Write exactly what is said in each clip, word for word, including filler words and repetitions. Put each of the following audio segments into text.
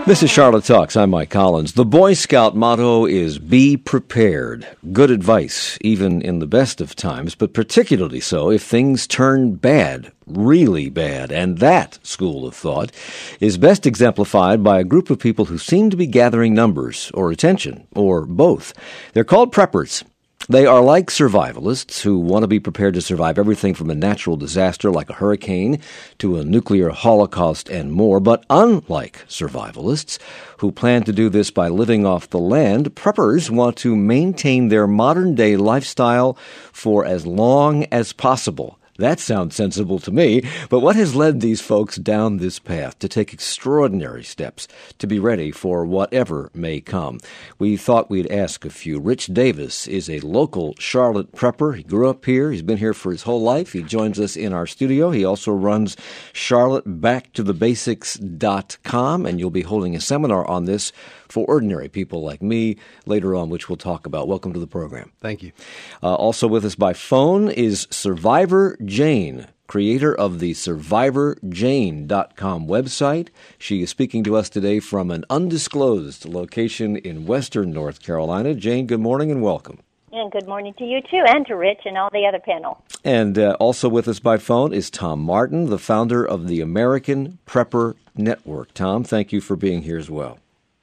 This is Charlotte Talks. I'm Mike Collins. The Boy Scout motto is be prepared. Good advice, even in the best of times, but particularly so if things turn bad, really bad. And that school of thought is best exemplified by a group of people who seem to be gathering numbers or attention, or both. They're called preppers. They are like survivalists who want to be prepared to survive everything from a natural disaster like a hurricane to a nuclear holocaust and more. But unlike survivalists who plan to do this by living off the land, preppers want to maintain their modern-day lifestyle for as long as possible. That sounds sensible to me, but what has led these folks down this path to take extraordinary steps to be ready for whatever may come? We thought we'd ask a few. Rich Davis is a local Charlotte prepper. He grew up here. He's been here for his whole life. He joins us in our studio. He also runs Charlotte Back to the Basics dot com, and you'll be holding a seminar on this for ordinary people like me later on, which we'll talk about. Welcome to the program. Thank you. Uh, also with us by phone is Survivor Jane, creator of the Survivor Jane dot com website. She is speaking to us today from an undisclosed location in western North Carolina. Jane, good morning and welcome. And good morning to you, too, and to Rich and all the other panel. And uh, also with us by phone is Tom Martin, the founder of the American Prepper Network. Tom, thank you for being here as well.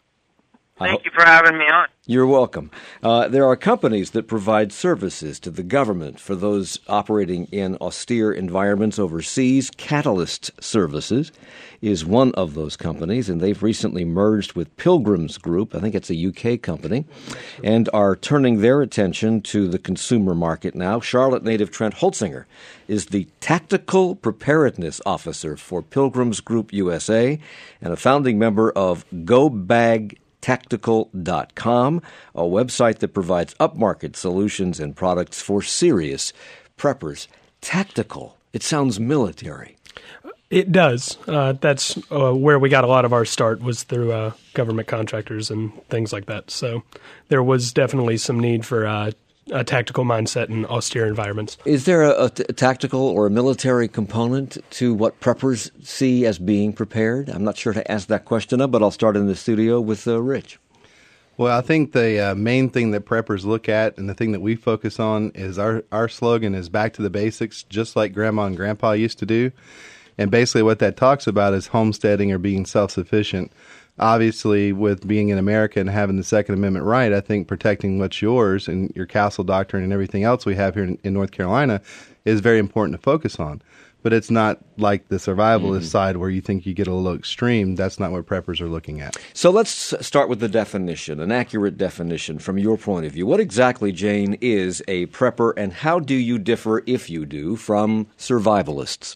Thank you for having me on. You're welcome. Uh, there are companies that provide services to the government for those operating in austere environments overseas. Catalyst Services is one of those companies, and they've recently merged with Pilgrims Group, I think it's a U K company, and are turning their attention to the consumer market now. Charlotte native Trent Holtzinger is the Tactical Preparedness Officer for Pilgrims Group U S A and a founding member of Go Bag Tactical dot com, a website that provides upmarket solutions and products for serious preppers. Tactical. It sounds military. It does. Uh, that's uh, where we got a lot of our start, was through uh, government contractors and things like that. So there was definitely some need for uh, a tactical mindset in austere environments. Is there a, a, t- a tactical or a military component to what preppers see as being prepared? I'm not sure to ask that question up, but I'll start in the studio with uh, Rich. Well, I think the uh, main thing that preppers look at and the thing that we focus on is our, our slogan is back to the basics, just like Grandma and Grandpa used to do. And basically what that talks about is homesteading or being self-sufficient. Obviously, with being in America and having the Second Amendment right, I think protecting what's yours and your castle doctrine and everything else we have here in, in North Carolina is very important to focus on. But it's not like the survivalist mm-hmm. side where you think you get a little extreme. That's not what preppers are looking at. So let's start with the definition, an accurate definition from your point of view. What exactly, Jane, is a prepper, and how do you differ, if you do, from survivalists?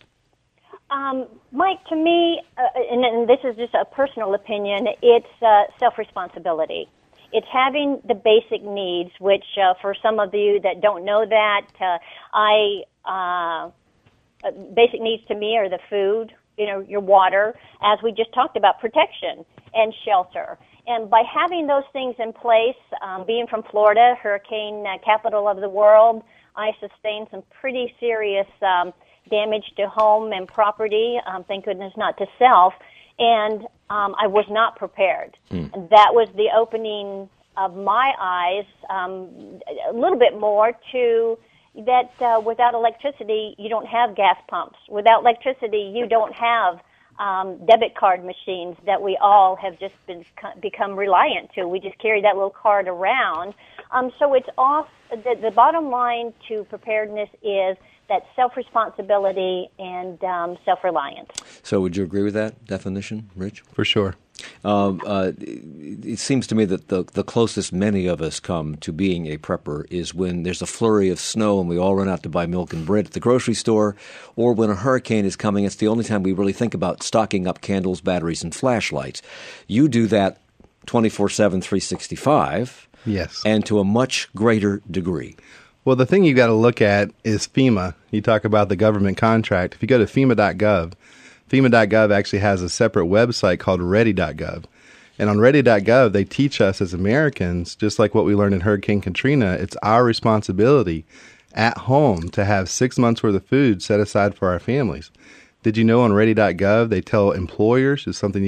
Um, Mike, to me, uh, and, and this is just a personal opinion, it's uh, self-responsibility. It's having the basic needs, which uh, for some of you that don't know that, uh, I uh, basic needs to me are the food, you know, your water, as we just talked about, protection and shelter. And by having those things in place, um, being from Florida, hurricane uh, capital of the world, I sustained some pretty serious um damage to home and property, um, thank goodness not to self, and um, I was not prepared. Mm. And that was the opening of my eyes um, a little bit more to that uh, without electricity, you don't have gas pumps. Without electricity, you don't have um, debit card machines that we all have just been become reliant to. We just carry that little card around. Um, so it's off. The, the bottom line to preparedness is that self-responsibility and um, self-reliance. So would you agree with that definition, Rich? For sure. Um, uh, it, it seems to me that the, the closest many of us come to being a prepper is when there's a flurry of snow and we all run out to buy milk and bread at the grocery store, or when a hurricane is coming. It's the only time we really think about stocking up candles, batteries, and flashlights. You do that twenty-four seven, three sixty-five. Yes. And to a much greater degree. Well, the thing you got to look at is FEMA. You talk about the government contract. If you go to FEMA dot gov, FEMA dot gov actually has a separate website called ready dot gov. And on ready dot gov, they teach us as Americans, just like what we learned in Hurricane Katrina, it's our responsibility at home to have six months worth of food set aside for our families. Did you know on ready dot gov they tell employers, is something you could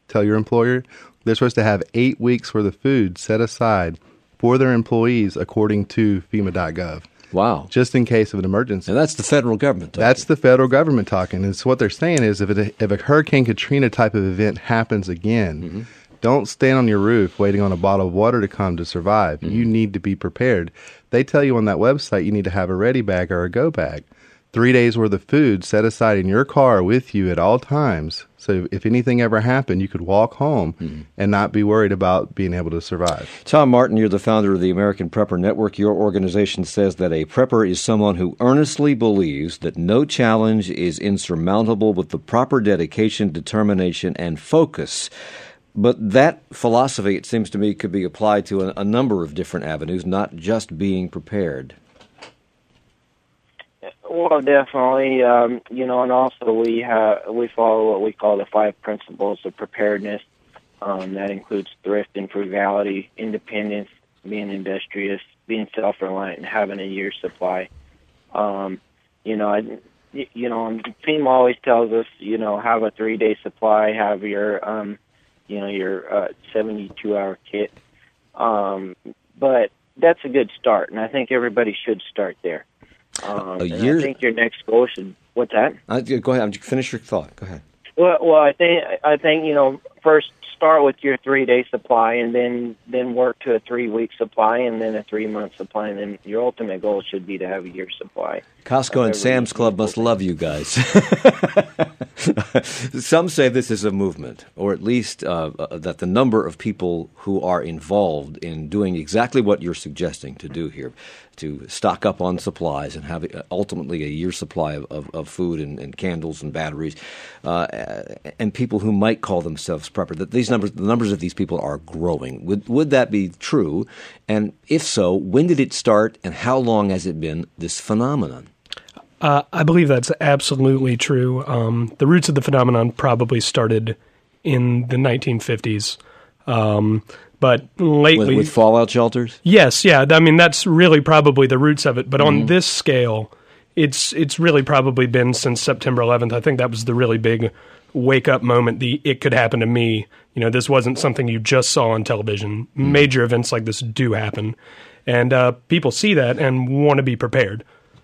tell your employer they're supposed to have eight weeks worth of food set aside for their employees according to FEMA dot gov. Wow. Just in case of an emergency. And that's the federal government talking. That's the federal government talking. And so what they're saying is if, it, if a Hurricane Katrina type of event happens again, mm-hmm. don't stand on your roof waiting on a bottle of water to come to survive. Mm-hmm. You need to be prepared. They tell you on that website you need to have a ready bag or a go bag. Three days worth of food set aside in your car with you at all times. So if anything ever happened, you could walk home mm-hmm. and not be worried about being able to survive. Tom Martin, you're the founder of the American Prepper Network. Your organization says that a prepper is someone who earnestly believes that no challenge is insurmountable with the proper dedication, determination, and focus. But that philosophy, it seems to me, could be applied to a, a number of different avenues, not just being prepared. Well, definitely, um, you know, and also we have we follow what we call the five principles of preparedness. Um, that includes thrift and frugality, independence, being industrious, being self-reliant, and having a year's supply. Um, you know, I, you know, and FEMA always tells us, you know, have a three-day supply, have your, um, you know, your uh, seventy-two hour kit. Um, but that's a good start, and I think everybody should start there. Um, a year. I think your next goal should. What's that? Uh, go ahead. Finish your thought. Go ahead. Well, well, I think I think you know first start with your three day supply, and then then work to a three week supply, and then a three month supply, and then your ultimate goal should be to have a year supply. Costco and Sam's Club must love you guys. Some say this is a movement, or at least uh, uh, that the number of people who are involved in doing exactly what you're suggesting to do here, to stock up on supplies and have ultimately a year's supply of, of, of food and, and candles and batteries, uh, and people who might call themselves prepper, that these numbers, the numbers of these people are growing. Would, would that be true? And if so, when did it start, and how long has it been this phenomenon? Uh, I believe that's absolutely true. Um, the roots of the phenomenon probably started in the nineteen fifties. Um, but lately... With, with fallout shelters? Yes, yeah. I mean, that's really probably the roots of it. But mm-hmm. on this scale, it's it's really probably been since September eleventh. I think that was the really big wake-up moment, the it could happen to me. You know, this wasn't something you just saw on television. Mm-hmm. Major events like this do happen. And uh, people see that and want to be prepared.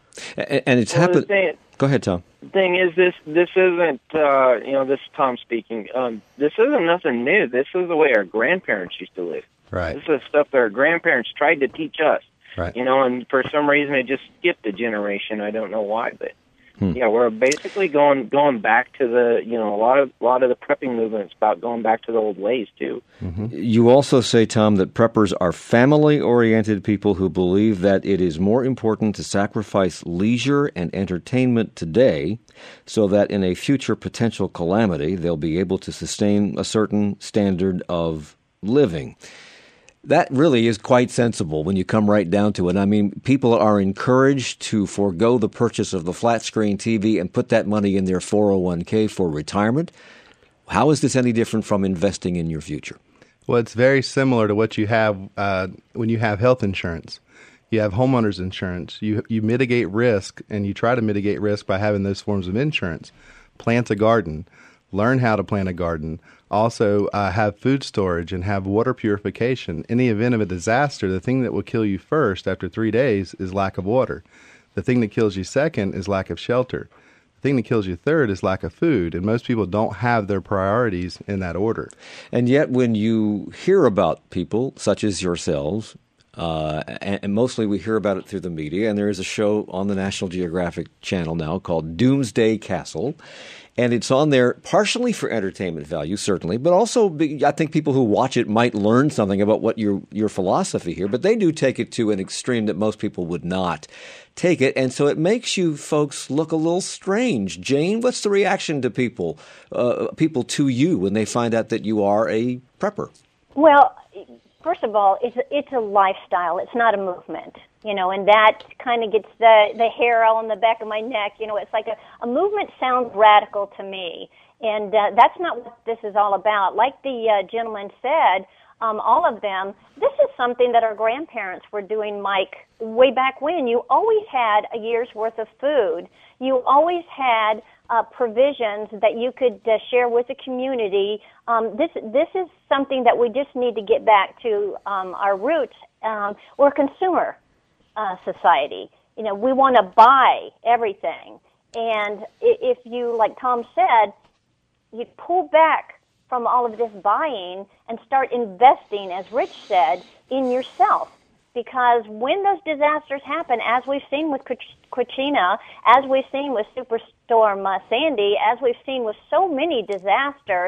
And it's well, happened. Thing, Go ahead, Tom. The thing is, this this isn't uh, you know this is Tom speaking. Um, this isn't nothing new. This is the way our grandparents used to live. Right. This is stuff that our grandparents tried to teach us. Right. You know, and for some reason it just skipped a generation. I don't know why, but hmm. yeah, we're basically going going back to the you know a lot of a lot of the prepping movements about going back to the old ways too. Mm-hmm. You also say, Tom, that preppers are family-oriented people who believe that it is more important to sacrifice leisure and entertainment today so that in a future potential calamity they'll be able to sustain a certain standard of living. That really is quite sensible when you come right down to it. I mean, people are encouraged to forego the purchase of the flat-screen T V and put that money in their four oh one k for retirement. How is this any different from investing in your future? Well, it's very similar to what you have uh, when you have health insurance. You have homeowners insurance. You you mitigate risk, and you try to mitigate risk by having those forms of insurance. Plant a garden. Learn how to plant a garden. Also, uh, have food storage and have water purification. In the event of a disaster, the thing that will kill you first after three days is lack of water. The thing that kills you second is lack of shelter. The thing that kills you third is lack of food, and most people don't have their priorities in that order. And yet when you hear about people such as yourselves, uh, and, and mostly we hear about it through the media, and there is a show on the National Geographic Channel now called Doomsday Castle, and it's on there partially for entertainment value, certainly, but also I think people who watch it might learn something about what your your philosophy here, but they do take it to an extreme that most people would not take it, and so it makes you folks look a little strange. Jane, what's the reaction to people, uh, people to you when they find out that you are a prepper? Well, first of all, it's a, it's a lifestyle. It's not a movement, you know, and that kind of gets the, the hair on the back of my neck. You know, it's like a, a movement sounds radical to me, and uh, that's not what this is all about. Like the uh, gentleman said, um, all of them, this is something that our grandparents were doing, Mike, way back when. You always had a year's worth of food. You always had uh, provisions that you could uh, share with the community. Um, this this is something that we just need to get back to um, our roots. Um, we're a consumer uh, society. You know, we want to buy everything. And if you, like Tom said, you pull back from all of this buying and start investing, as Rich said, in yourself. Because when those disasters happen, as we've seen with Katrina, as we've seen with Superstorm uh, Sandy, as we've seen with so many disasters,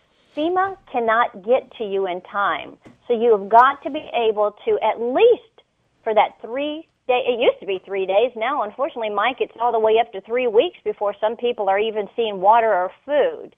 FEMA cannot get to you in time. So you have got to be able to, at least for that three day, it used to be three days. Now, unfortunately, Mike, it's all the way up to three weeks before some people are even seeing water or food.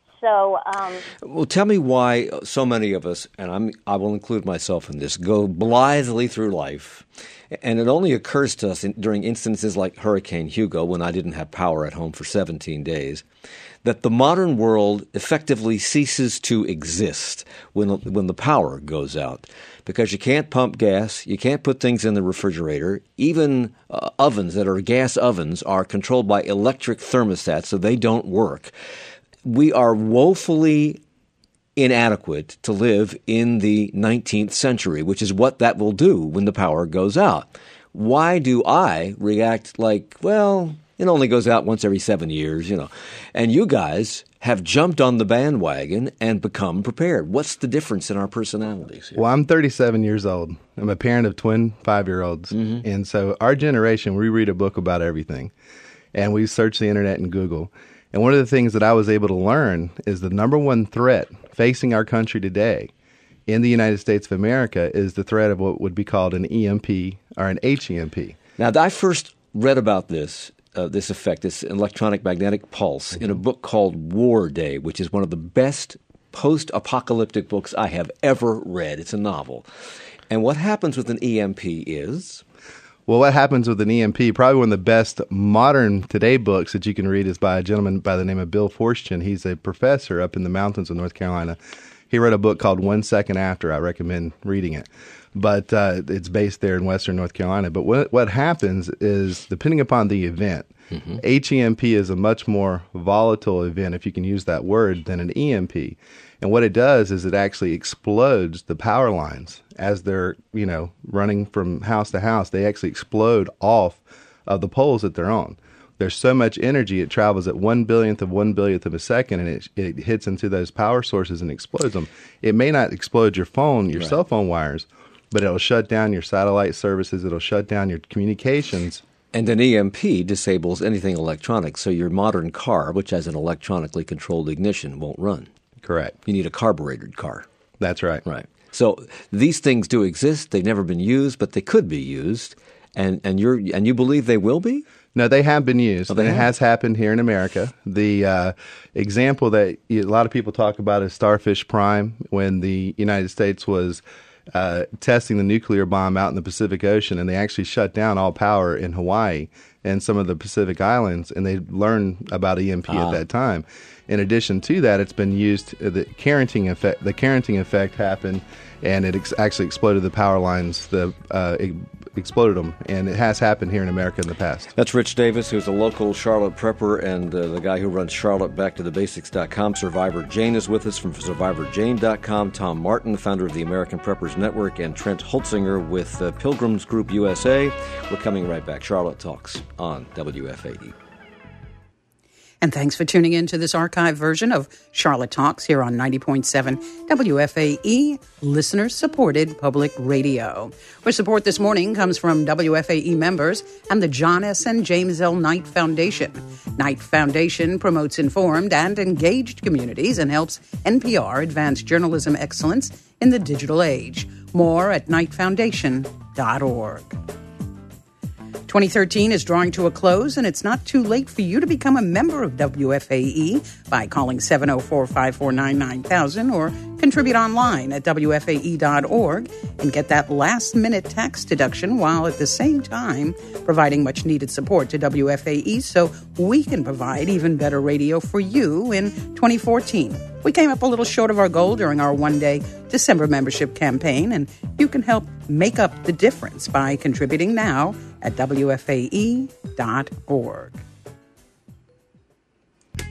So, um, well, tell me why so many of us, and I'm, I will include myself in this, go blithely through life, and it only occurs to us in, during instances like Hurricane Hugo, when I didn't have power at home for seventeen days, that the modern world effectively ceases to exist when when the power goes out, because you can't pump gas, you can't put things in the refrigerator. Even uh, ovens that are gas ovens are controlled by electric thermostats, so they don't work. We are woefully inadequate to live in the nineteenth century, which is what that will do when the power goes out. Why do I react like, well, it only goes out once every seven years, you know, and you guys have jumped on the bandwagon and become prepared? What's the difference in our personalities here? Well, I'm thirty-seven years old. I'm a parent of twin five-year-olds. Mm-hmm. And so our generation, we read a book about everything, and we search the internet and Google. And one of the things that I was able to learn is the number one threat facing our country today in the United States of America is the threat of what would be called an E M P or an H E M P. Now, I first read about this, uh, this effect, this electronic magnetic pulse, mm-hmm. in a book called War Day, which is one of the best post-apocalyptic books I have ever read. It's a novel. And what happens with an E M P is... Well, what happens with an E M P, probably one of the best modern today books that you can read is by a gentleman by the name of Bill Forstchen. He's a professor up in the mountains of North Carolina. He wrote a book called One Second After. I recommend reading it. But uh, it's based there in western North Carolina. But what, what happens is, depending upon the event, mm-hmm. H E M P is a much more volatile event, if you can use that word, than an E M P. And what it does is it actually explodes the power lines as they're, you know, running from house to house. They actually explode off of the poles that they're on. There's so much energy, it travels at one billionth of one billionth of a second, and it, it hits into those power sources and explodes them. It may not explode your phone, your right. cell phone wires, but it'll shut down your satellite services. It'll shut down your communications. And an E M P disables anything electronic, so your modern car, which has an electronically controlled ignition, won't run. Correct. You need a carbureted car. That's right. Right. So these things do exist. They've never been used, but they could be used. And and you're and you believe they will be? No, they have been used. Oh, they and have? It has happened here in America. The uh, example that a lot of people talk about is Starfish Prime, when the United States was uh, testing the nuclear bomb out in the Pacific Ocean, and they actually shut down all power in Hawaii and some of the Pacific Islands, and they learned about E M P ah. at that time. In addition to that, it's been used, uh, the Carrington effect, the Carrington effect happened, and it ex- actually exploded the power lines, the uh, it exploded them, and it has happened here in America in the past. That's Rich Davis, who's a local Charlotte prepper and uh, the guy who runs Charlotte Back to the Basics dot com. Survivor Jane is with us from Survivor Jane dot com. Tom Martin, founder of the American Preppers Network, and Trent Holtzinger with uh, Pilgrims Group U S A. We're coming right back. Charlotte Talks on W F A E. And thanks for tuning in to this archive version of Charlotte Talks here on ninety point seven W F A E, listener-supported public radio. Our support this morning comes from W F A E members and the John S. and James L. Knight Foundation. Knight Foundation promotes informed and engaged communities and helps N P R advance journalism excellence in the digital age. More at knight foundation dot org. twenty thirteen is drawing to a close, and it's not too late for you to become a member of W F A E by calling seven oh four, five four nine, nine thousand or contribute online at W F A E dot org and get that last-minute tax deduction while at the same time providing much-needed support to W F A E so we can provide even better radio for you in twenty fourteen. We came up a little short of our goal during our one-day December membership campaign, and you can help make up the difference by contributing now at W F A E dot org.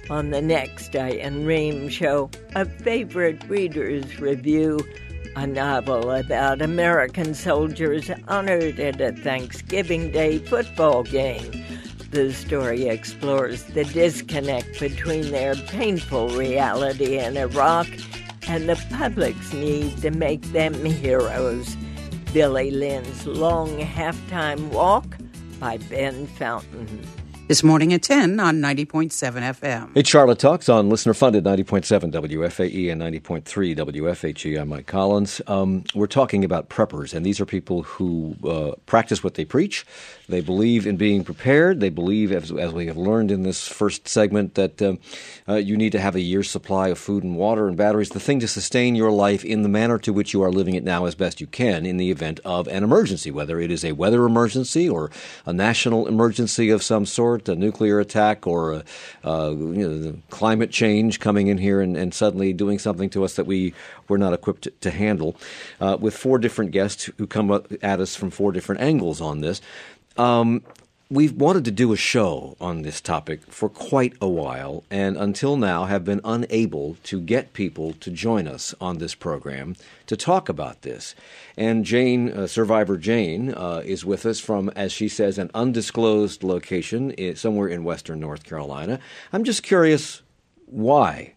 On the next Diane Rehm Show, a favorite reader's review, a novel about American soldiers honored at a Thanksgiving Day football game. The story explores the disconnect between their painful reality in Iraq and the public's need to make them heroes. Billy Lynn's Long Halftime Walk by Ben Fountain. This morning at ten on ninety point seven F M. It's Charlotte Talks on listener-funded ninety point seven W F A E and ninety point three W F H E. I'm Mike Collins. Um, we're talking about preppers, and these are people who uh, practice what they preach. They believe in being prepared. They believe, as, as we have learned in this first segment, that um, uh, you need to have a year's supply of food and water and batteries, the thing to sustain your life in the manner to which you are living it now as best you can in the event of an emergency, whether it is a weather emergency or a national emergency of some sort, a nuclear attack, or a, uh, you know, the climate change coming in here and, and suddenly doing something to us that we were not equipped to, to handle. Uh, with four different guests who come up at us from four different angles on this. Um, we've wanted to do a show on this topic for quite a while, and until now have been unable to get people to join us on this program to talk about this. And Jane, uh, Survivor Jane, uh, is with us from, as she says, an undisclosed location I- somewhere in western North Carolina. I'm just curious, why?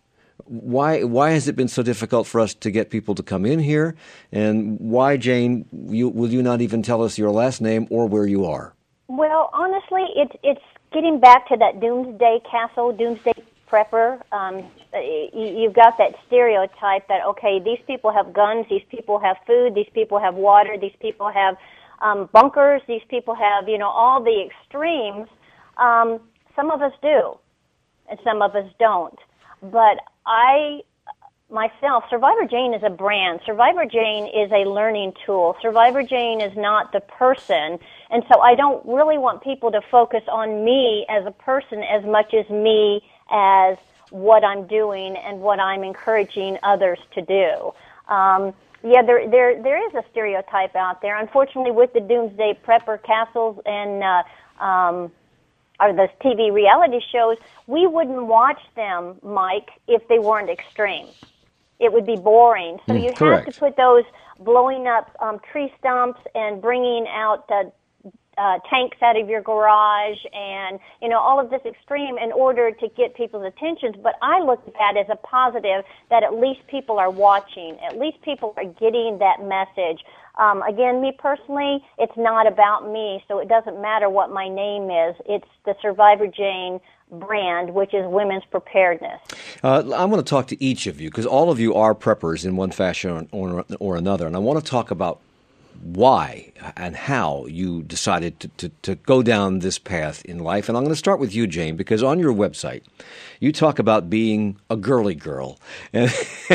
Why why has it been so difficult for us to get people to come in here? And why, Jane, you, will you not even tell us your last name or where you are? Well, honestly, it's it's getting back to that doomsday castle, doomsday prepper. Um, you, you've got that stereotype that, okay, these people have guns, these people have food, these people have water, these people have um, bunkers, these people have, you know, all the extremes. Um, some of us do, and some of us don't. But I, myself, Survivor Jane is a brand. Survivor Jane is a learning tool. Survivor Jane is not the person. And so I don't really want people to focus on me as a person as much as me as what I'm doing and what I'm encouraging others to do. Um, yeah, there, there, there is a stereotype out there. Unfortunately, with the doomsday prepper castles and uh, um, or the T V reality shows, we wouldn't watch them, Mike, if they weren't extreme. It would be boring. So mm, you correct. have to put those blowing up um, tree stumps and bringing out uh, uh, tanks out of your garage and, you know, all of this extreme in order to get people's attention. But I look at that as a positive that at least people are watching. At least people are getting that message. Um, again, me personally, it's not about me, so it doesn't matter what my name is. It's the Survivor Jane brand, which is women's preparedness. Uh, I want to talk to each of you because all of you are preppers in one fashion or, or another, and I want to talk about why and how you decided to, to, to go down this path in life. And I'm going to start with you, Jane, because on your website, you talk about being a girly girl. And,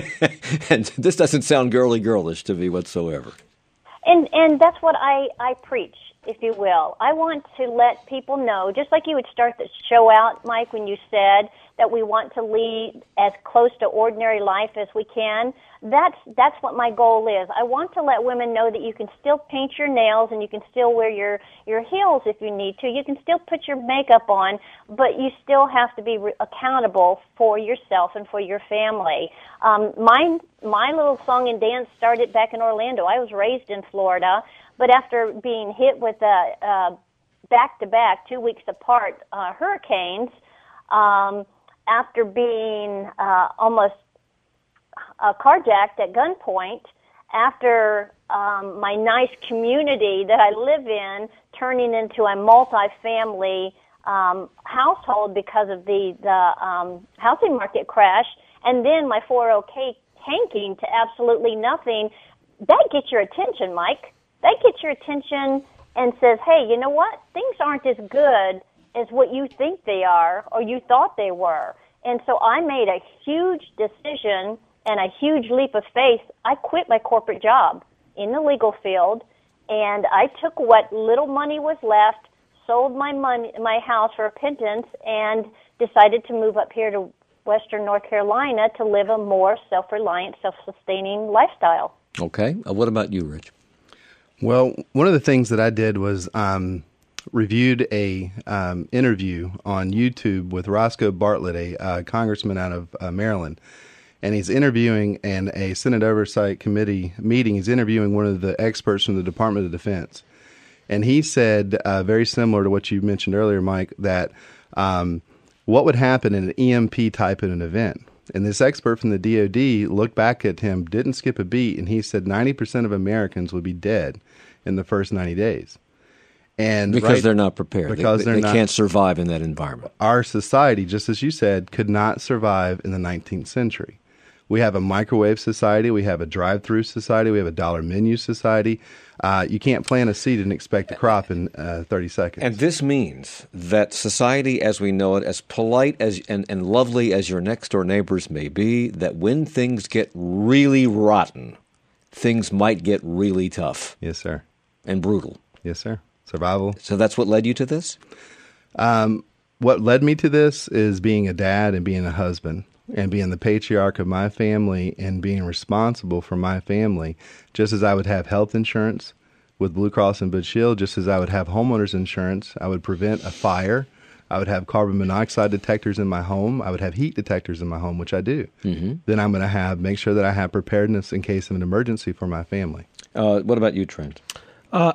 and this doesn't sound girly girlish to me whatsoever. And and that's what I, I preach, if you will. I want to let people know, just like you would start the show out, Mike, when you said that we want to lead as close to ordinary life as we can. That's that's what my goal is. I want to let women know that you can still paint your nails and you can still wear your, your heels if you need to. You can still put your makeup on, but you still have to be re- accountable for yourself and for your family. Um, my, my little song and dance started back in Orlando. I was raised in Florida, but after being hit with a, uh, back-to-back, two weeks apart, uh, hurricanes, um, after being uh, almost uh, carjacked at gunpoint, after um, my nice community that I live in turning into a multi-family um, household because of the, the um, housing market crash, and then my four oh k tanking to absolutely nothing, that gets your attention, Mike. That gets your attention and says, hey, you know what? Things aren't as good as what you think they are or you thought they were. And so I made a huge decision and a huge leap of faith. I quit my corporate job in the legal field, and I took what little money was left, sold my money, my house for a pittance, and decided to move up here to western North Carolina to live a more self-reliant, self-sustaining lifestyle. Okay. Uh, what about you, Rich? Well, one of the things that I did was um, reviewed a um, interview on YouTube with Roscoe Bartlett, a uh, congressman out of uh, Maryland. And he's interviewing in a Senate Oversight Committee meeting. He's interviewing one of the experts from the Department of Defense. And he said, uh, very similar to what you mentioned earlier, Mike, that um, what would happen in an E M P type of an event? And this expert from the D O D looked back at him, didn't skip a beat, and he said ninety percent of Americans would be dead in the first ninety days. And because right, they're not prepared. Because they, they're they not, can't survive in that environment. Our society, just as you said, could not survive in the nineteenth century. We have a microwave society. We have a drive-through society. We have a dollar menu society. Uh, you can't plant a seed and expect a crop in uh, thirty seconds. And this means that society as we know it, as polite as and, and lovely as your next-door neighbors may be, that when things get really rotten, things might get really tough. Yes, sir. And brutal. Yes, sir. Survival. So that's what led you to this? Um, what led me to this is being a dad and being a husband and being the patriarch of my family and being responsible for my family, just as I would have health insurance with Blue Cross and Blue Shield, just as I would have homeowners insurance. I would prevent a fire. I would have carbon monoxide detectors in my home. I would have heat detectors in my home, which I do. Mm-hmm. Then I'm going to have make sure that I have preparedness in case of an emergency for my family. Uh, what about you, Trent? Uh,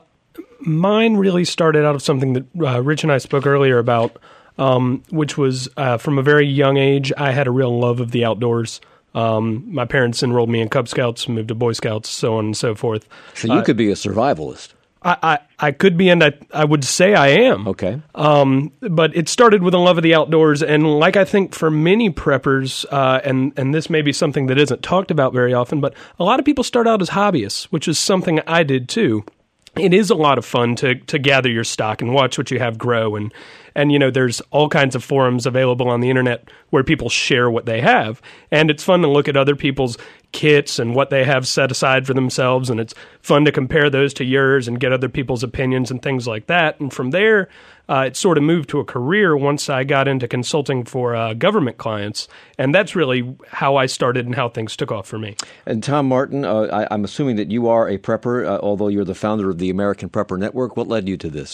mine really started out of something that uh, Rich and I spoke earlier about, um, which was uh, from a very young age, I had a real love of the outdoors. Um, my parents enrolled me in Cub Scouts, moved to Boy Scouts, so on and so forth. So you uh, could be a survivalist. I, I, I could be, and I, I would say I am. Okay. Um, but it started with a love of the outdoors, and like I think for many preppers, uh, and, and this may be something that isn't talked about very often, but a lot of people start out as hobbyists, which is something I did too. It is a lot of fun to to gather your stock and watch what you have grow, and and you know there's all kinds of forums available on the internet where people share what they have, and it's fun to look at other people's kits and what they have set aside for themselves, and it's fun to compare those to yours and get other people's opinions and things like that. And from there, uh, it sort of moved to a career once I got into consulting for uh, government clients, and that's really how I started and how things took off for me. And Tom Martin, uh, I, I'm assuming that you are a prepper, uh, although you're the founder of the American Prepper Network. What led you to this?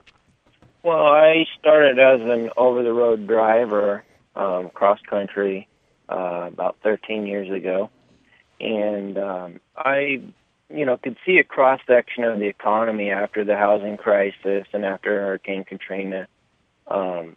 Well, I started as an over-the-road driver, um, cross-country, uh, about thirteen years ago. And um, I, you know, could see a cross-section of the economy after the housing crisis and after Hurricane Katrina. Um,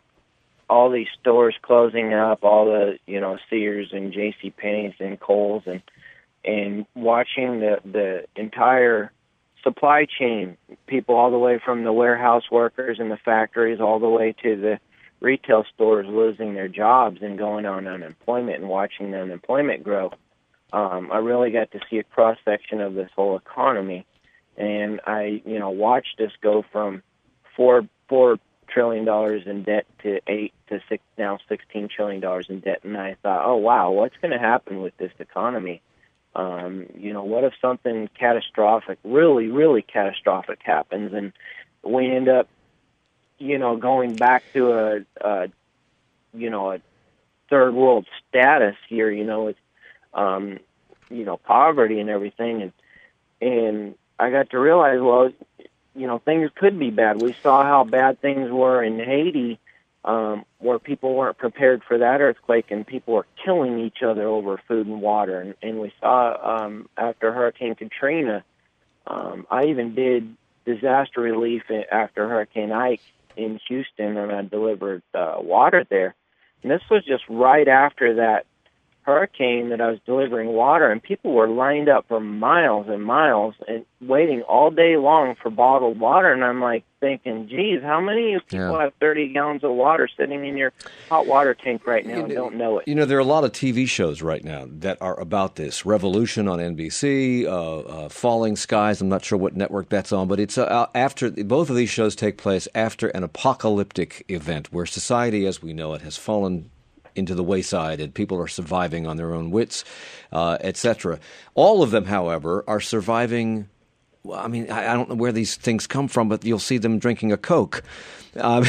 all these stores closing up, all the, you know, Sears and JCPenney's and Kohl's, and and watching the, the entire supply chain, people all the way from the warehouse workers in the factories all the way to the retail stores losing their jobs and going on unemployment and watching the unemployment grow. Um, I really got to see a cross-section of this whole economy, and I, you know, watched us go from four four trillion dollars in debt to eight to six, now sixteen trillion dollars in debt, and I thought, oh wow, what's going to happen with this economy? Um, you know, what if something catastrophic, really, really catastrophic happens, and we end up, you know, going back to a, a you know, a third world status here, you know, it's Um, you know, poverty and everything, and and I got to realize, well, you know, things could be bad. We saw how bad things were in Haiti, um, where people weren't prepared for that earthquake, and people were killing each other over food and water. And, and we saw um, after Hurricane Katrina, um, I even did disaster relief after Hurricane Ike in Houston, and I delivered uh, water there. And this was just right after that hurricane that I was delivering water, and people were lined up for miles and miles and waiting all day long for bottled water. And I'm like thinking, geez, how many of people yeah. have thirty gallons of water sitting in your hot water tank right now you and know, don't know it? You know, there are a lot of T V shows right now that are about this. Revolution on N B C, uh, uh, Falling Skies, I'm not sure what network that's on, but it's uh, after, both of these shows take place after an apocalyptic event where society as we know it has fallen into the wayside, and people are surviving on their own wits, uh, et cetera. All of them, however, are surviving. Well, I mean, I, I don't know where these things come from, but you'll see them drinking a Coke. Um,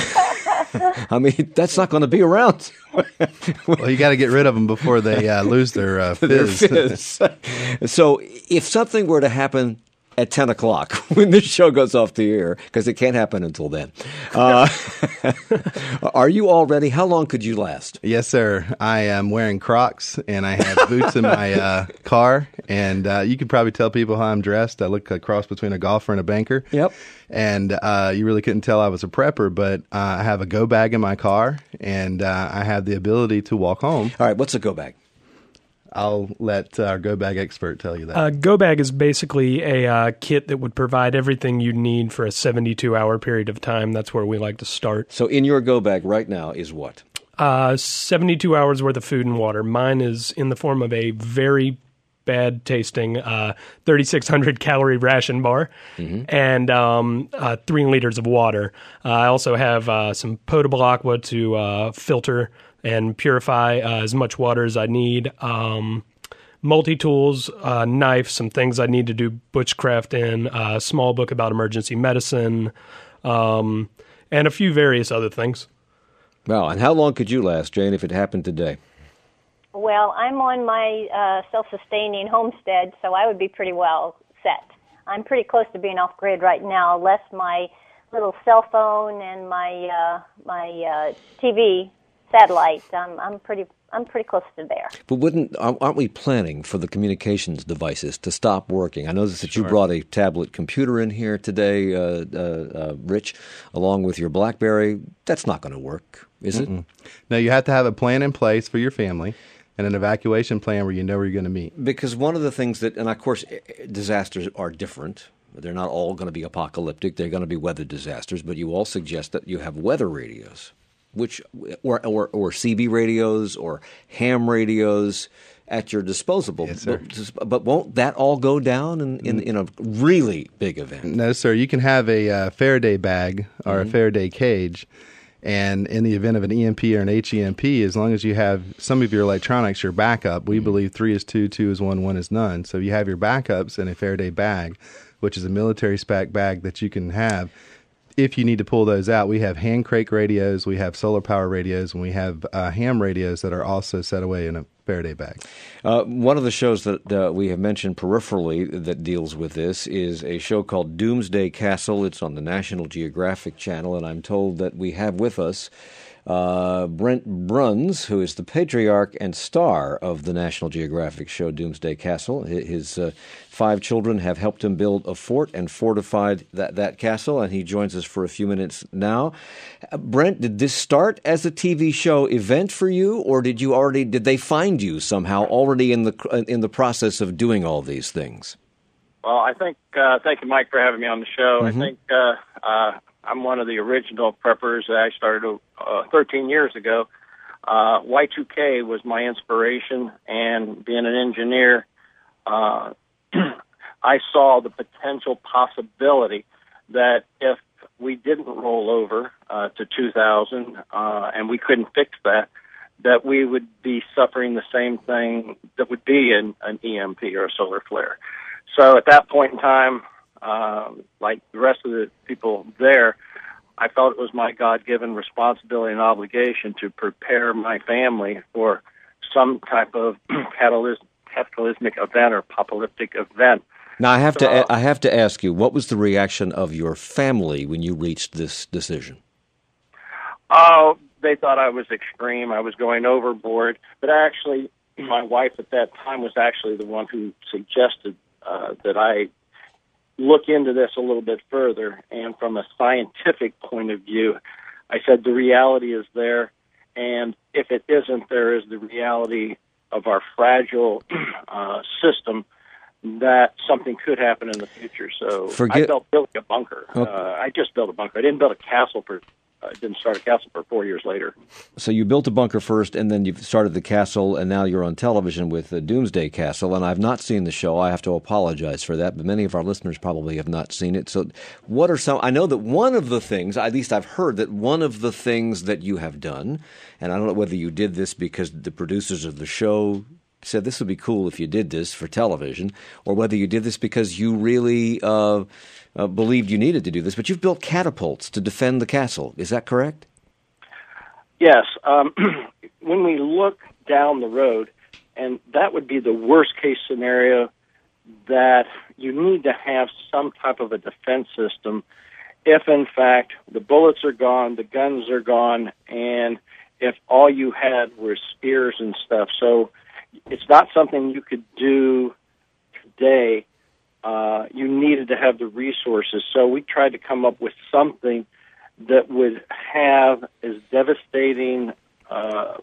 I mean, that's not going to be around. Well, you got to get rid of them before they uh, lose their uh, fizz. their fizz. So if something were to happen at ten o'clock when this show goes off the air, because it can't happen until then. Uh, are you all ready? How long could you last? Yes, sir. I am wearing Crocs, and I have boots in my uh, car, and uh, you could probably tell people how I'm dressed. I look a cross between a golfer and a banker. Yep. And uh, you really couldn't tell I was a prepper, but uh, I have a go bag in my car, and uh, I have the ability to walk home. All right, what's a go bag? I'll let our go bag expert tell you that. Uh, go bag is basically a uh, kit that would provide everything you need for a seventy-two hour period of time. That's where we like to start. So in your go bag right now is what? Uh, seventy-two hours worth of food and water. Mine is in the form of a very bad tasting uh, thirty-six hundred calorie ration bar mm-hmm. and um, uh, three liters of water. Uh, I also have uh, some potable aqua to uh, filter and purify uh, as much water as I need. Um, multi-tools, uh, knife, some things I need to do bushcraft in, a small book about emergency medicine, um, and a few various other things. Wow, and how long could you last, Jane, if it happened today? Well, I'm on my uh, self-sustaining homestead, so I would be pretty well set. I'm pretty close to being off grid right now, less my little cell phone and my uh, my uh, T V satellite. Um, I'm pretty I'm pretty close to there. But wouldn't aren't we planning for the communications devices to stop working? I noticed that Sure. you brought a tablet computer in here today, uh, uh, uh, Rich, along with your BlackBerry. That's not going to work, is Mm-mm. it? No, you have to have a plan in place for your family and an evacuation plan where you know where you're going to meet. Because one of the things that, and of course, disasters are different. They're not all going to be apocalyptic. They're going to be weather disasters. But you all suggest that you have weather radios, which or or, or C B radios or ham radios at your disposal. Yes, sir. But, but won't that all go down in, in, in a really big event? No, sir. You can have a uh, Faraday bag or Mm-hmm. a Faraday cage. And in the event of an E M P or an H E M P, as long as you have some of your electronics, your backup, we mm-hmm. believe three is two, two is one, one is none. So you have your backups in a Faraday bag, which is a military spec bag that you can have. If you need to pull those out, we have hand crank radios, we have solar power radios, and we have uh, ham radios that are also set away in a Faraday bag. Uh, one of the shows that uh, we have mentioned peripherally that deals with this is a show called Doomsday Castle. It's on the National Geographic Channel, and I'm told that we have with us uh, Brent Bruns, who is the patriarch and star of the National Geographic show Doomsday Castle. His uh, five children have helped him build a fort and fortified that, that castle, and he joins us for a few minutes now. Uh, Brent, did this start as a T V show event for you, or did you already did they find you somehow already in the in the process of doing all these things? Well, I think uh, thank you, Mike, for having me on the show. Mm-hmm. I think uh, uh, I'm one of the original preppers that I started uh, thirteen years ago. Uh, Y two K was my inspiration, and being an engineer, uh, I saw the potential possibility that if we didn't roll over uh, to two thousand uh, and we couldn't fix that, that we would be suffering the same thing that would be in an E M P or a solar flare. So at that point in time, um, like the rest of the people there, I felt it was my God-given responsibility and obligation to prepare my family for some type of catalyst, cataclysmic event or apocalyptic event. Now, I have So, to I have to ask you, what was the reaction of your family when you reached this decision? Oh, they thought I was extreme. I was going overboard. But actually, my wife at that time was actually the one who suggested uh, that I look into this a little bit further. And from a scientific point of view, I said the reality is there. And if it isn't, there is the reality of our fragile uh, system that something could happen in the future. So Forget- I built, built a bunker. Okay. Uh, I just built a bunker. I didn't build a castle for. I didn't start a castle for four years later. So you built a bunker first, and then you started the castle, and now you're on television with the Doomsday Castle. And I've not seen the show. I have to apologize for that, but many of our listeners probably have not seen it. So what are some – I know that one of the things – at least I've heard that one of the things that you have done, and I don't know whether you did this because the producers of the show said this would be cool if you did this for television, or whether you did this because you really uh, uh, believed you needed to do this, but you've built catapults to defend the castle. Is that correct? Yes. Um, when we look down the road, and that would be the worst case scenario that you need to have some type of a defense system if, in fact, the bullets are gone, the guns are gone, and if all you had were spears and stuff. So it's not something you could do today. Uh, you needed to have the resources. So we tried to come up with something that would have as devastating uh,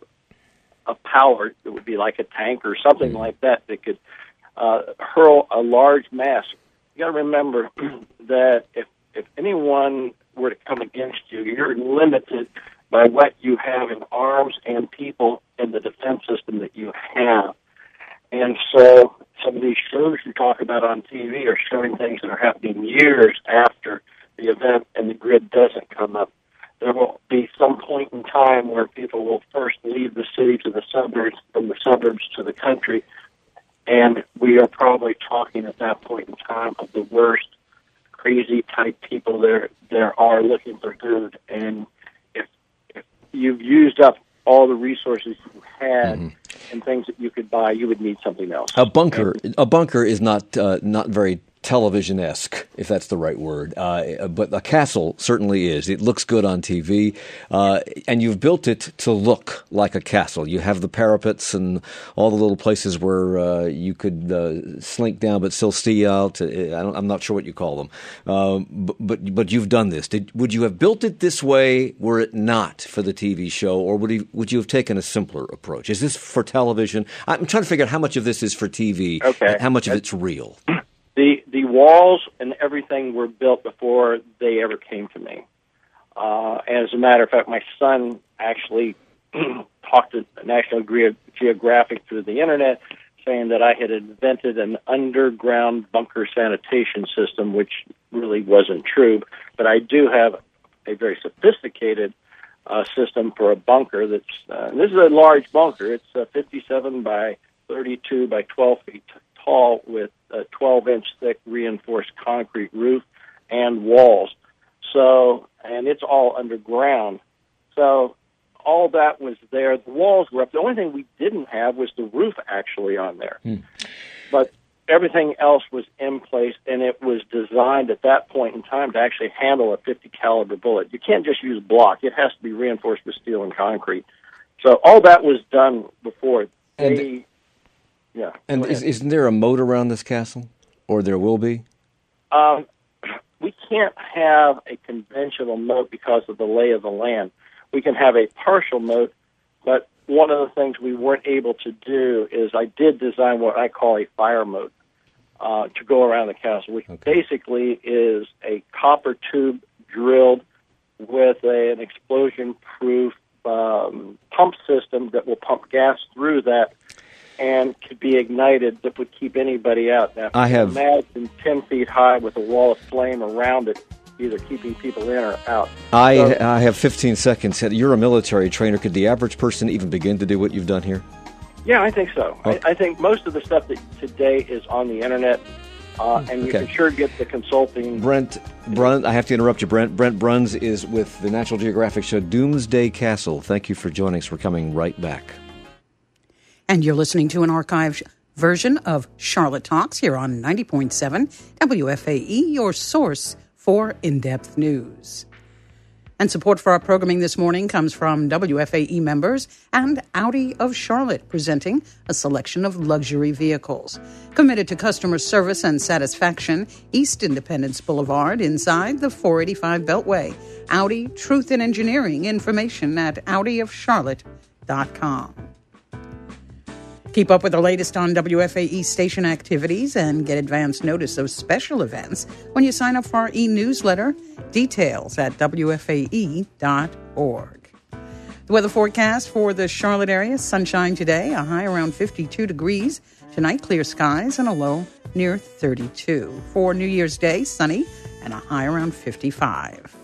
a power, it would be like a tank or something mm-hmm. like that, that could uh, hurl a large mass. You got to remember that if if anyone were to come against you, you're limited by what you have in arms and people in the defense system that you have. And so some of these shows you talk about on T V are showing things that are happening years after the event and the grid doesn't come up. There will be some point in time where people will first leave the city to the suburbs, from the suburbs to the country, and we are probably talking at that point in time of the worst crazy type people there there are looking for food. And if if you've used up all the resources you had mm-hmm. and things that you could buy, you would need something else. A bunker, and, a bunker is not uh, not very television-esque, if that's the right word. Uh, but a castle certainly is. It looks good on T V, uh, and you've built it to look like a castle. You have the parapets and all the little places where uh, you could uh, slink down but still see out. I don't, I'm not sure what you call them. Um, but, but but you've done this. Did, would you have built it this way were it not for the T V show, or would you, would you have taken a simpler approach? Is this for television? I'm trying to figure out how much of this is for T V okay. and how much of it's real. The the walls and everything were built before they ever came to me. Uh, as a matter of fact, my son actually talked to National Geographic through the internet, saying that I had invented an underground bunker sanitation system, which really wasn't true. But I do have a very sophisticated uh, system for a bunker. That's uh, this is a large bunker. It's uh, fifty-seven by thirty-two by twelve feet tall with a twelve-inch thick reinforced concrete roof and walls. So, and it's all underground. So all that was there. The walls were up. The only thing we didn't have was the roof actually on there. Hmm. But everything else was in place, and it was designed at that point in time to actually handle a fifty caliber bullet. You can't just use block. It has to be reinforced with steel and concrete. So all that was done before. And they, Yeah. And is, isn't there a moat around this castle, or there will be? Um, we can't have a conventional moat because of the lay of the land. We can have a partial moat, but one of the things we weren't able to do is I did design what I call a fire moat uh, to go around the castle, which okay. basically is a copper tube drilled with a, an explosion-proof um, pump system that will pump gas through that and could be ignited that would keep anybody out. Now, I have imagine ten feet high with a wall of flame around it, either keeping people in or out. I so, I have fifteen seconds. You're a military trainer. Could the average person even begin to do what you've done here? Yeah, I think so. Oh. I, I think most of the stuff that today is on the internet, uh, and you okay. can sure get the consulting. Brent Bruns, I have to interrupt you. Brent Brent Bruns is with the National Geographic show Doomsday Castle. Thank you for joining us. We're coming right back. And you're listening to an archived version of Charlotte Talks here on ninety point seven W F A E, your source for in-depth news. And support for our programming this morning comes from W F A E members and Audi of Charlotte, presenting a selection of luxury vehicles. Committed to customer service and satisfaction, East Independence Boulevard inside the four eighty-five Beltway. Audi Truth in Engineering. Information at audi of charlotte dot com. Keep up with the latest on W F A E station activities and get advance notice of special events when you sign up for our e-newsletter. Details at W F A E dot org. The weather forecast for the Charlotte area: sunshine today, a high around fifty-two degrees. Tonight, clear skies and a low near thirty-two. For New Year's Day, sunny and a high around fifty-five.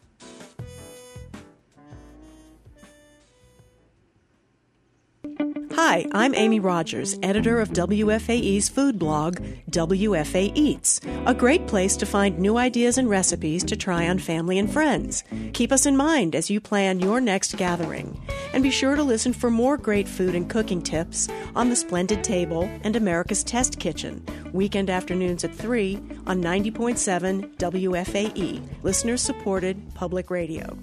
Hi, I'm Amy Rogers, editor of W F A E's food blog, W F A Eats, a great place to find new ideas and recipes to try on family and friends. Keep us in mind as you plan your next gathering. And be sure to listen for more great food and cooking tips on The Splendid Table and America's Test Kitchen, weekend afternoons at three on ninety point seven W F A E, listener-supported public radio.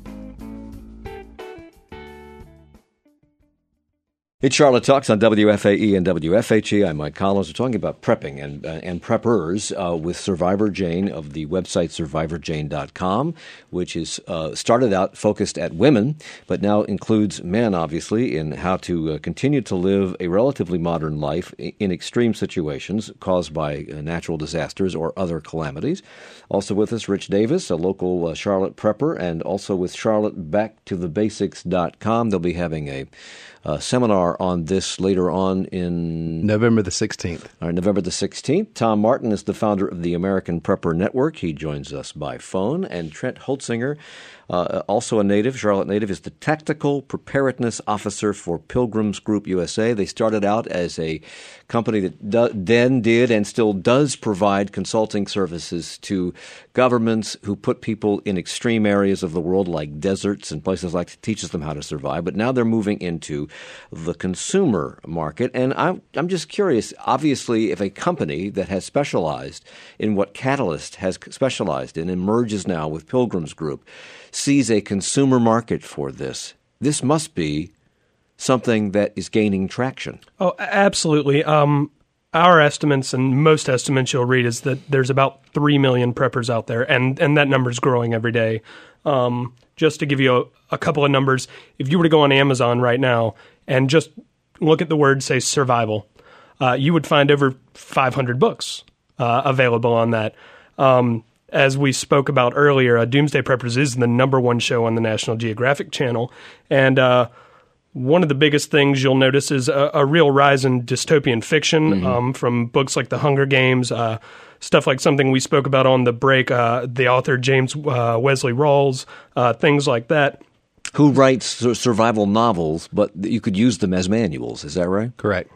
It's Charlotte Talks on W F A E and W F H E. I'm Mike Collins. We're talking about prepping and uh, and preppers uh, with Survivor Jane of the website survivor jane dot com, which is uh, started out focused at women, but now includes men, obviously, in how to uh, continue to live a relatively modern life in extreme situations caused by uh, natural disasters or other calamities. Also with us, Rich Davis, a local uh, Charlotte prepper, and also with Charlotte back to the basics dot com. They'll be having a Uh, seminar on this later on in November the sixteenth. All right, November the sixteenth. Tom Martin is the founder of the American Prepper Network. He joins us by phone. And Trent Holtzinger, uh, also a native, Charlotte native, is the Tactical Preparedness Officer for Pilgrims Group U S A. They started out as a company that do- then did and still does provide consulting services to governments who put people in extreme areas of the world like deserts and places like that, teaches them how to survive. But now they're moving into the consumer market. And I'm, I'm just curious, obviously, if a company that has specialized in what Catalyst has specialized in emerges now with Pilgrims Group, sees a consumer market for this, this must be something that is gaining traction. Oh, absolutely. Um, our estimates and most estimates you'll read is that there's about three million preppers out there, and, and that number's growing every day. Um, just to give you a, a couple of numbers, if you were to go on Amazon right now and just look at the word, say, survival, uh, you would find over five hundred books uh, available on that. Um, as we spoke about earlier, uh, Doomsday Preppers is the number one show on the National Geographic Channel, and uh, one of the biggest things you'll notice is a, a real rise in dystopian fiction mm-hmm. um, from books like The Hunger Games, uh, stuff like something we spoke about on the break, uh, the author James uh, Wesley Rawls, uh, things like that. Who writes survival novels, but you could use them as manuals. Is that right? Correct.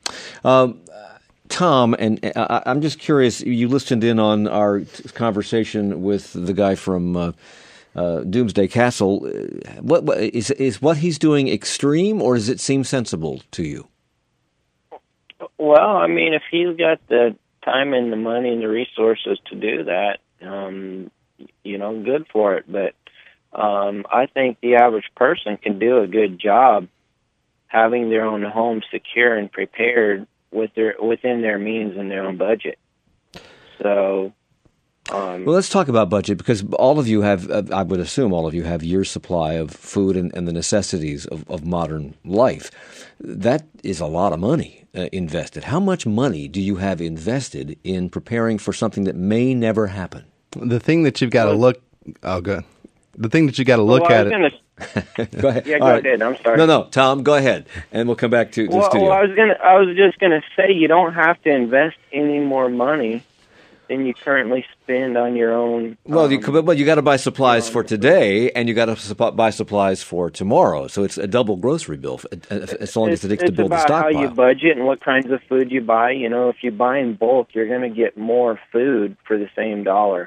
Um, Tom, and I, I'm just curious, you listened in on our conversation with the guy from uh, uh, Doomsday Castle. What, what is, is what he's doing extreme, or does it seem sensible to you? Well, I mean, if he's got the time and the money and the resources to do that, um, you know, good for it. But um, I think the average person can do a good job having their own home secure and prepared with their within their means and their own budget. So, um, well, let's talk about budget, because all of you have, uh, I would assume all of you have year's supply of food and, and the necessities of, of modern life. That is a lot of money uh, invested. How much money do you have invested in preparing for something that may never happen? The thing that you've got to look, oh, good. The thing that you got to look well, at gonna, it. Go ahead. Yeah, go right. ahead. I'm sorry. No, no, Tom, go ahead, and we'll come back to, to well, the studio. Well, I was gonna, I was just gonna say you don't have to invest any more money than you currently spend on your own. Well, um, you could, but you got to buy supplies for today, and you got to buy supplies for tomorrow. So it's a double grocery bill, as long as it takes to build the stockpile. It's about how you budget and what kinds of food you buy. You know, if you buy in bulk, you're going to get more food for the same dollar.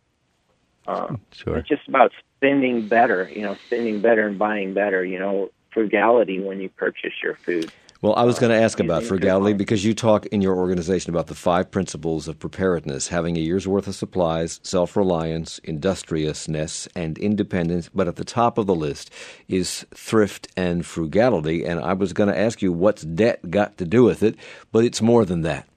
Um, sure. It's just about spending better. You know, spending better and buying better. You know, frugality when you purchase your food. Well, I was going to ask about frugality because you talk in your organization about the five principles of preparedness: having a year's worth of supplies, self-reliance, industriousness, and independence. But at the top of the list is thrift and frugality. And I was going to ask you, what's debt got to do with it? But it's more than that.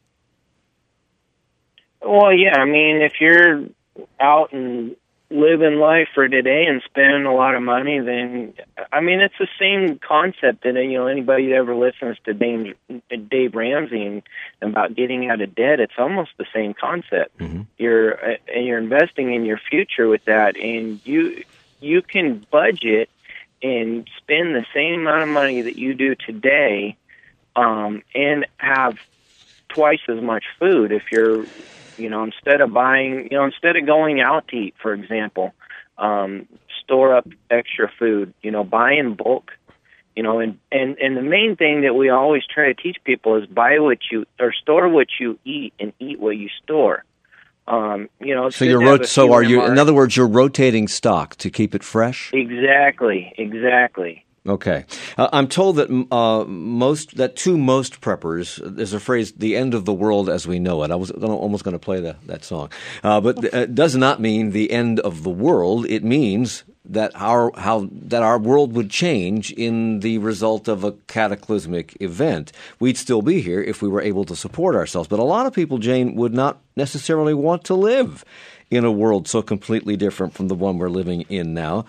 Well, yeah. I mean, if you're out and living life for today and spending a lot of money, then I mean it's the same concept that you know anybody that ever listens to Dave, Dave Ramsey and about getting out of debt. It's almost the same concept. Mm-hmm. You're and you're investing in your future with that, and you you can budget and spend the same amount of money that you do today, um, and have twice as much food if you're. You know, instead of buying, you know, instead of going out to eat, for example, um, store up extra food, you know, buy in bulk, you know, and, and, and the main thing that we always try to teach people is buy what you, or store what you eat and eat what you store. Um, you know, so you're, rot- so are you, in other words, you're rotating stock to keep it fresh? Exactly, exactly. Okay. Uh, I'm told that uh, most that to most preppers, there's a phrase, the end of the world as we know it. I was gonna, almost going to play the, that song. Uh, but it does not mean the end of the world. It means that our how that our world would change in the result of a cataclysmic event. We'd still be here if we were able to support ourselves. But a lot of people, Jane, would not necessarily want to live in a world so completely different from the one we're living in now.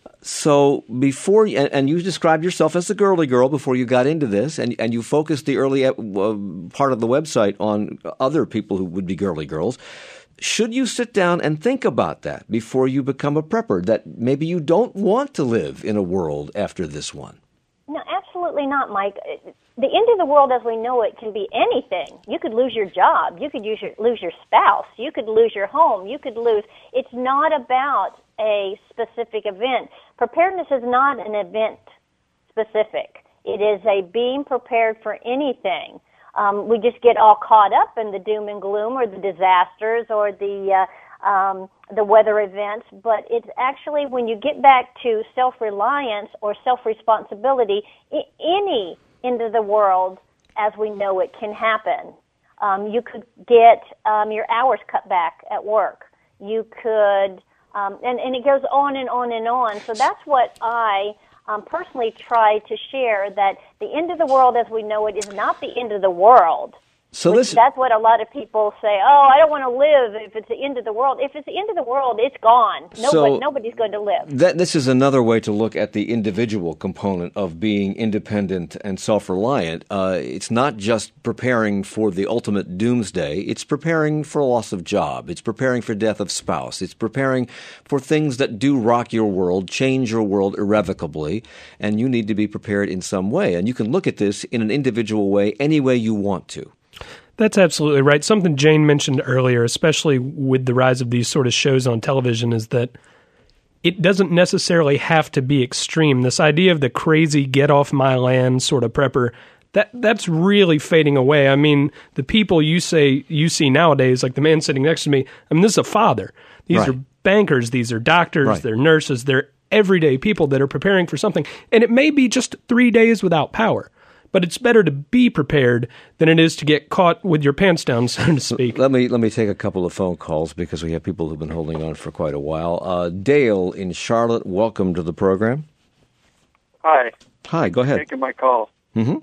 So before, and, and you described yourself as a girly girl before you got into this, and, and you focused the early uh, part of the website on other people who would be girly girls. Should you sit down and think about that before you become a prepper, that maybe you don't want to live in a world after this one? No, absolutely not, Mike. The end of the world as we know it can be anything. You could lose your job. You could use your, lose your spouse. You could lose your home. You could lose. It's not about a specific event. Preparedness is not an event specific. It is a being prepared for anything. Um, we just get all caught up in the doom and gloom or the disasters or the uh, um, the weather events, but it's actually when you get back to self-reliance or self-responsibility, I- any end of the world as we know it can happen. Um, you could get um, your hours cut back at work. You could, um, and, and it goes on and on and on. So that's what I um, personally try to share, that the end of the world as we know it is not the end of the world. So Which, this, that's what a lot of people say, oh, I don't want to live if it's the end of the world. If it's the end of the world, it's gone. Nobody, so nobody's going to live. That, this is another way to look at the individual component of being independent and self-reliant. Uh, it's not just preparing for the ultimate doomsday. It's preparing for loss of job. It's preparing for death of spouse. It's preparing for things that do rock your world, change your world irrevocably, and you need to be prepared in some way. And you can look at this in an individual way any way you want to. That's absolutely right. Something Jane mentioned earlier, especially with the rise of these sort of shows on television, is that it doesn't necessarily have to be extreme. This idea of the crazy get-off-my-land sort of prepper, that that's really fading away. I mean, the people you say you see nowadays, like the man sitting next to me, I mean, this is a father. These right. are bankers. These are doctors. Right. They're nurses. They're everyday people that are preparing for something. And it may be just three days without power. But it's better to be prepared than it is to get caught with your pants down, so to speak. Let me let me take a couple of phone calls because we have people who've been holding on for quite a while. Uh, Dale in Charlotte, welcome to the program. Hi. Hi, go ahead. Taking my call. Mm-hmm.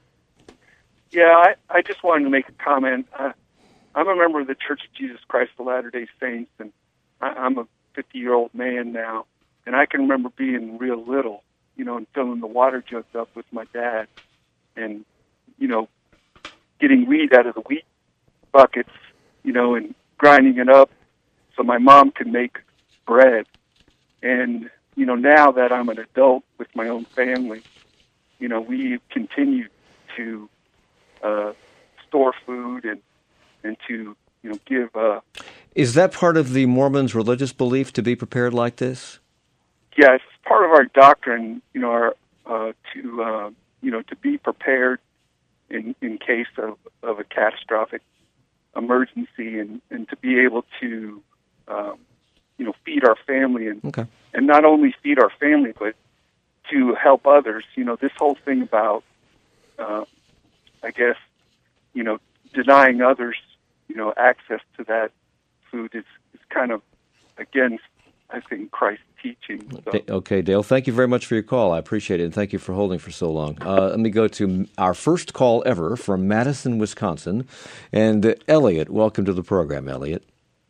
Yeah, I, I just wanted to make a comment. Uh, I'm a member of the Church of Jesus Christ of Latter-day Saints, and I, I'm a fifty-year-old man now, and I can remember being real little, you know, and filling the water jugs up with my dad. And, you know, getting weed out of the wheat buckets, you know, and grinding it up so my mom could make bread. And, you know, now that I'm an adult with my own family, you know, we continue to uh, store food and, and to, you know, give... Uh, Is that part of the Mormons' religious belief to be prepared like this? Yeah, it's part of our doctrine, you know, our, uh, to... Uh, you know, to be prepared in, in case of, of a catastrophic emergency, and, and to be able to, um, you know, feed our family, and okay. and not only feed our family, but to help others. You know, this whole thing about, uh, I guess, you know, denying others, you know, access to that food is, is kind of against, I think, Christ's teaching. So. Okay, Dale, thank you very much for your call. I appreciate it, and thank you for holding for so long. Uh, let me go to our first call ever from Madison, Wisconsin. And uh, Elliot, welcome to the program, Elliot.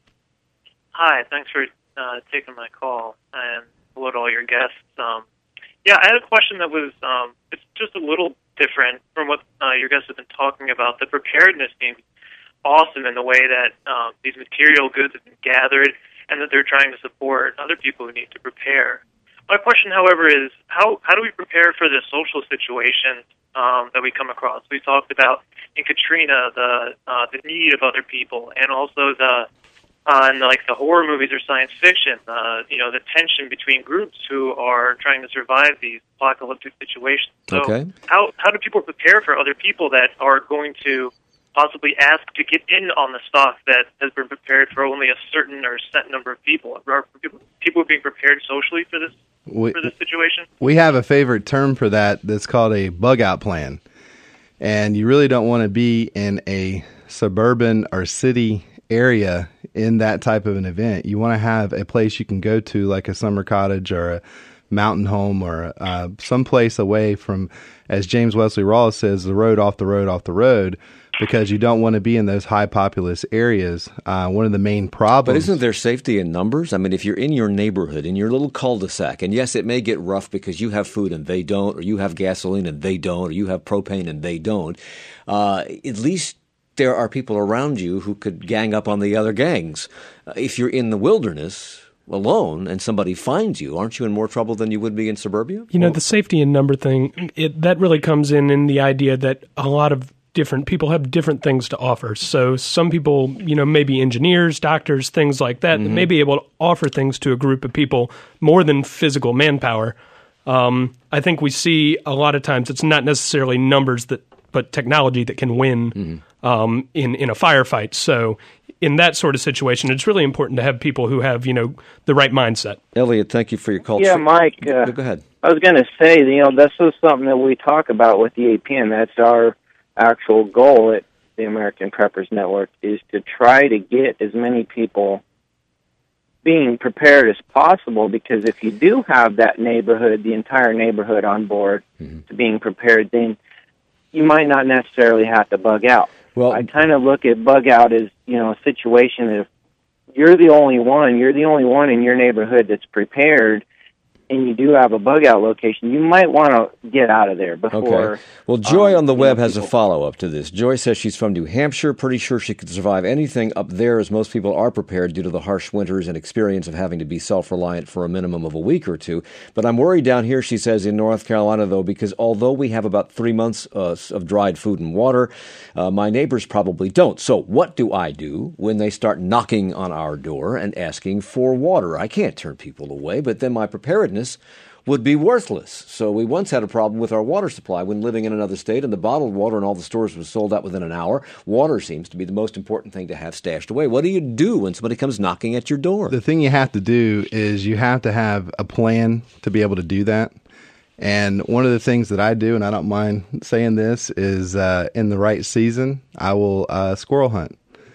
Hi, thanks for uh, taking my call, and hello to all your guests. Um, yeah, I had a question that was um, it's just a little different from what uh, your guests have been talking about. The preparedness seems awesome in the way that um, these material goods have been gathered, and that they're trying to support other people who need to prepare. My question, however, is how, how do we prepare for the social situation um, that we come across? We talked about in Katrina the uh, the need of other people, and also the uh, in like the horror movies or science fiction, uh, you know, the tension between groups who are trying to survive these apocalyptic situations. So okay. how how do people prepare for other people that are going to possibly ask to get in on the stock that has been prepared for only a certain or set number of people? Are people, people being prepared socially for this we, for this situation? We have a favorite term for that that's called a bug-out plan. And you really don't want to be in a suburban or city area in that type of an event. You want to have a place you can go to, like a summer cottage or a mountain home, or uh, someplace away from, as James Wesley Rawls says, the road off the road off the road, because you don't want to be in those high populous areas. Uh, one of the main problems. But isn't there safety in numbers? I mean, if you're in your neighborhood, in your little cul-de-sac, and yes, it may get rough because you have food and they don't, or you have gasoline and they don't, or you have propane and they don't, uh, at least there are people around you who could gang up on the other gangs. Uh, if you're in the wilderness alone and somebody finds you, aren't you in more trouble than you would be in suburbia? You know, the safety in number thing, it, that really comes in in the idea that a lot of different people have different things to offer. So some people, you know, maybe engineers, doctors, things like that, mm-hmm. that may be able to offer things to a group of people more than physical manpower. Um, I think we see a lot of times it's not necessarily numbers that, but technology that can win mm-hmm. um, in, in a firefight. So in that sort of situation, it's really important to have people who have, you know, the right mindset. Elliot, thank you for your call. Yeah, Mike. Uh, go ahead. I was going to say, you know, this is something that we talk about with the A P N. That's our actual goal at the American Preppers Network, is to try to get as many people being prepared as possible, because if you do have that neighborhood, the entire neighborhood on board mm-hmm. to being prepared, then you might not necessarily have to bug out. Well, I kind of look at bug out as, you know, a situation if you're the only one, you're the only one in your neighborhood that's prepared, and you do have a bug-out location, you might want to get out of there before... Okay. Well, Joy um, on the web know, has a follow-up to this. Joy says she's from New Hampshire, pretty sure she could survive anything up there, as most people are prepared due to the harsh winters and experience of having to be self-reliant for a minimum of a week or two. But I'm worried down here, she says, in North Carolina, though, because although we have about three months uh, of dried food and water, uh, my neighbors probably don't. So what do I do when they start knocking on our door and asking for water? I can't turn people away, but then my preparedness would be worthless. So we once had a problem with our water supply when living in another state, and the bottled water in all the stores was sold out within an hour. Water seems to be the most important thing to have stashed away. What do you do when somebody comes knocking at your door? The thing you have to do is you have to have a plan to be able to do that. And one of the things that I do, and I don't mind saying this, is uh, in the right season, I will uh, squirrel hunt.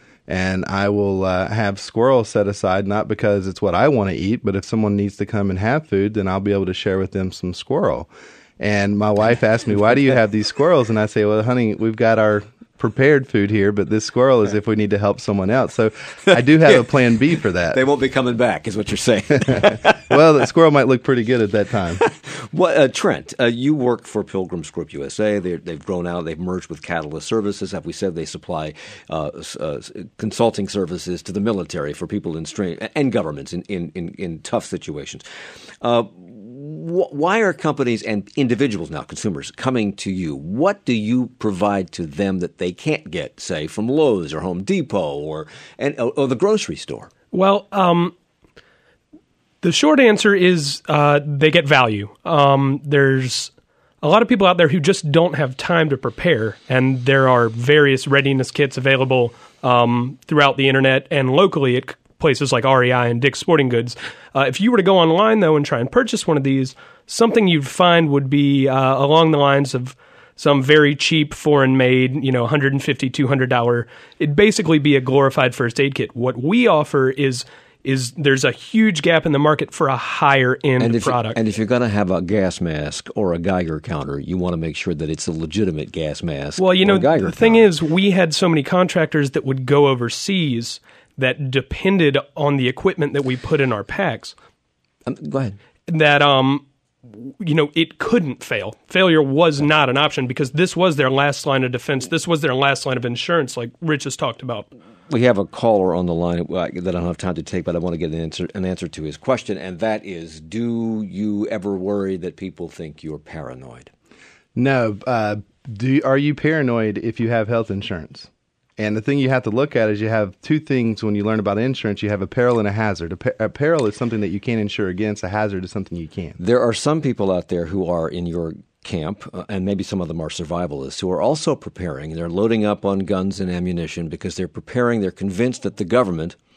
And I will uh, have squirrels set aside, not because it's what I want to eat, but if someone needs to come and have food, then I'll be able to share with them some squirrel. And my wife asked me, why do you have these squirrels? And I say, well, honey, we've got our prepared food here, but this squirrel is if we need to help someone else. So I do have a plan B for that. They won't be coming back, is what you're saying. Well, the squirrel might look pretty good at that time. Well, uh, Trent, uh, you work for Pilgrim's Group U S A. They're, they've grown out. They've merged with Catalyst Services. As we said, they supply uh, uh, consulting services to the military for people in strain and governments in, in, in, in tough situations. Uh, wh- why are companies and individuals now, consumers, coming to you? What do you provide to them that they can't get, say, from Lowe's or Home Depot or and or, or the grocery store? Well, um, the short answer is uh, they get value. Um, there's a lot of people out there who just don't have time to prepare, and there are various readiness kits available um, throughout the internet and locally at places like R E I and Dick's Sporting Goods. Uh, if you were to go online, though, and try and purchase one of these, something you'd find would be uh, along the lines of some very cheap foreign-made, you know, one hundred fifty dollars, two hundred dollars. It'd basically be a glorified first aid kit. What we offer is is there's a huge gap in the market for a higher-end and product. You, and if you're going to have a gas mask or a Geiger counter, you want to make sure that it's a legitimate gas mask. Well, you know, the counter. thing is, we had so many contractors that would go overseas that depended on the equipment that we put in our packs. Um, go ahead. That, um, you know, it couldn't fail. Failure was not an option because this was their last line of defense. This was their last line of insurance, like Rich has talked about. We have a caller on the line that I don't have time to take, but I want to get an answer, an answer to his question, and that is, do you ever worry that people think you're paranoid? No. Uh, do are you paranoid if you have health insurance? And the thing you have to look at is you have two things when you learn about insurance. You have a peril and a hazard. A, per- a peril is something that you can't insure against. A hazard is something you can. There are some people out there who are in your camp, uh, and maybe some of them are survivalists, who are also preparing. They're loading up on guns and ammunition because they're preparing. They're convinced that the government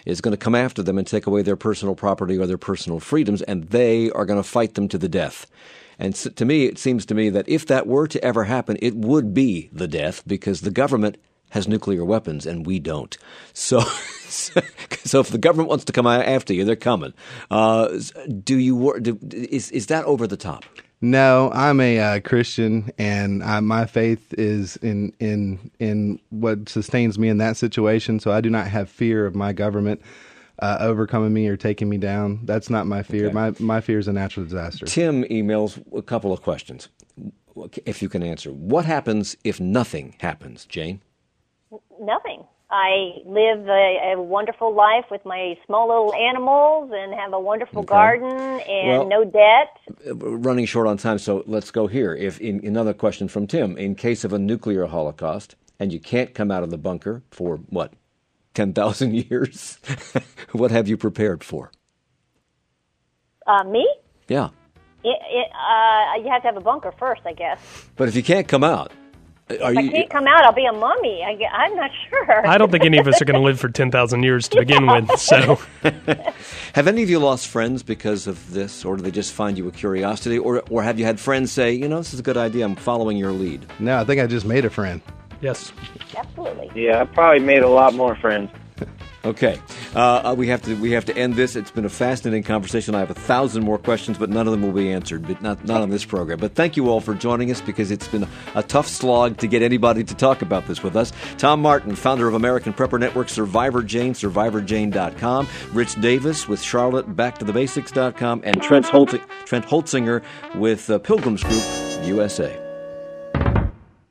is going to come after them and take away their personal property or their personal freedoms, and they are going to fight them to the death. And so, to me, it seems to me that if that were to ever happen, it would be the death, because the government has nuclear weapons and we don't. So, so if the government wants to come after you, they're coming. Uh, do you? Do, is is that over the top? No, I'm a uh, Christian, and I, my faith is in in in what sustains me in that situation. So I do not have fear of my government uh, overcoming me or taking me down. That's not my fear. Okay. My my fear is a natural disaster. Tim emails a couple of questions, if you can answer. What happens if nothing happens, Jane? Nothing. I live a, a wonderful life with my small little animals and have a wonderful Okay. garden and Well, no debt. Running short on time, so let's go here. If in, another question from Tim: in case of a nuclear holocaust and you can't come out of the bunker for what, ten thousand years, what have you prepared for? Uh, me? Yeah, It, it, uh, you have to have a bunker first, I guess. but if you can't come out, are If I you? can't come out, I'll be a mummy. I, gue- I'm not sure. I don't think any of us are going to live for ten thousand years to begin with. So, Have any of you lost friends because of this, or do they just find you a curiosity, or or have you had friends say, you know, this is a good idea, I'm following your lead? No, I think I just made a friend. yes. Absolutely. Yeah, I probably made a lot more friends. Okay, uh, we have to we have to end this. It's been a fascinating conversation. I have a thousand more questions, but none of them will be answered. But not not on this program. But thank you all for joining us, because it's been a tough slog to get anybody to talk about this with us. Tom Martin, founder of American Prepper Network, Survivor Jane, survivor jane dot com. Rich Davis with Charlotte, back to the basics dot com, and Trent Holt- Trent Holtzinger with uh, Pilgrims Group U S A.